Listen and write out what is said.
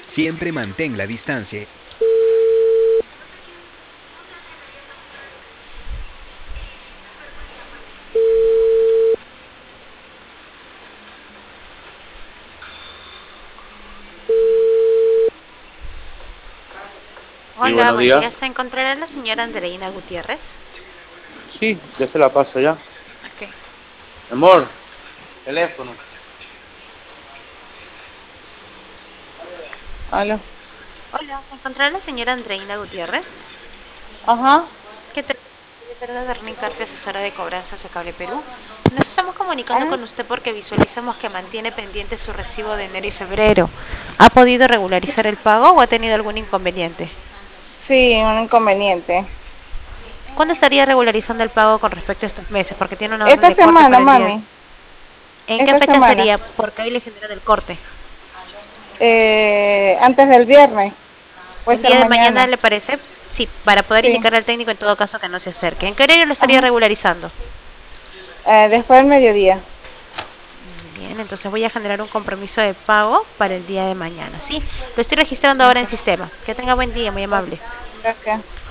Siempre mantén la distancia. Sí, Hola, buenos buen días. día. ¿Se encontrará la señora Andreina Gutiérrez? Sí, ya se la paso ya. Ok. Amor, teléfono. Aló. Hola, ¿se encontrará la señora Andreina Gutiérrez? Ajá. ¿Qué tal? Soy Darlene Carpio, asesora de cobranzas de Cable Perú. Nos estamos comunicando Ah, con usted porque visualizamos que mantiene pendiente su recibo de enero y febrero. ¿Ha podido regularizar el pago o ha tenido algún inconveniente? sí, un inconveniente. ¿Cuándo estaría regularizando el pago con respecto a estos meses? Porque tiene una orden Esta de corte semana, para el día. mami. ¿En qué Esta fecha semana. sería? Porque hoy le generan el corte. Antes del viernes. Puede ¿El ser día de mañana mañana. le parece? Sí, para poder Sí. indicarle al técnico en todo caso que no se acerque. ¿En qué horario lo estaría Ajá. regularizando? Después del mediodía. Bien, entonces voy a generar un compromiso de pago para el día de mañana, ¿sí? Lo estoy registrando ahora en Ok. sistema. Que tenga buen día, muy Ok. amable. Gracias.